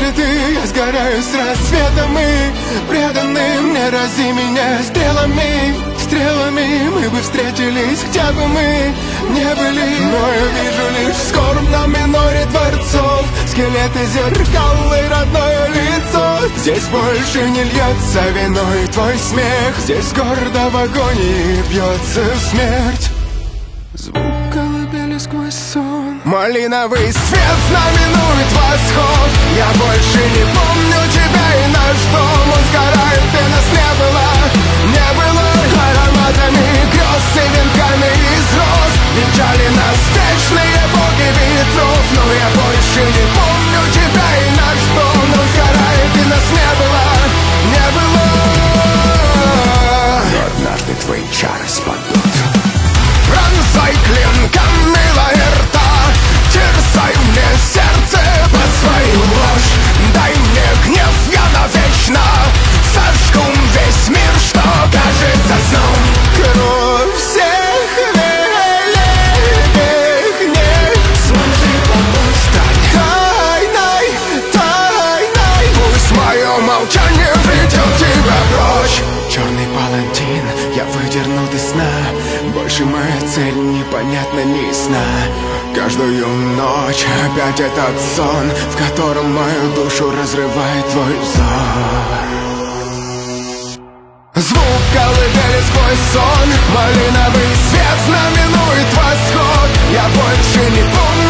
цветы. Я сгораю с рассветом и преданы мне, рази меня стрелами. Стрелами мы бы встретились, где бы мы не были. Но я вижу лишь в скорбном миноре дворцов скелеты, зеркал и родное лицо. Здесь больше не льется виной твой смех, здесь гордо в агонии бьется смерть. Звук колыбели сквозь сон, малиновый свет знаменует восход. Я больше не помню тебя и наш дом, он сгорает, и нас не было. Не было ароматами грез и венками из роз. Венчали нас вечные боги ветров. Но я больше не помню тебя и наш дом, он сгорает, и нас не было. Не было. Но однажды твои чары спадут. Пронзай клинком милая рта, терзай мне сердце под свою ложь. Дай мне гнев, я навечно сожгу весь мир, что кажется сном. Кровь всех великих не сможет помочь. Стань тайной, тайной, пусть мое молчание ведет тебя прочь. Черный палантин я выдернул из сна, больше моя цель непонятна, не ясна. Каждую ночь опять этот сон, в котором мою душу разрывает твой взор. Звук колыбели сквозь сон, малиновый свет знаменует восход. Я больше не помню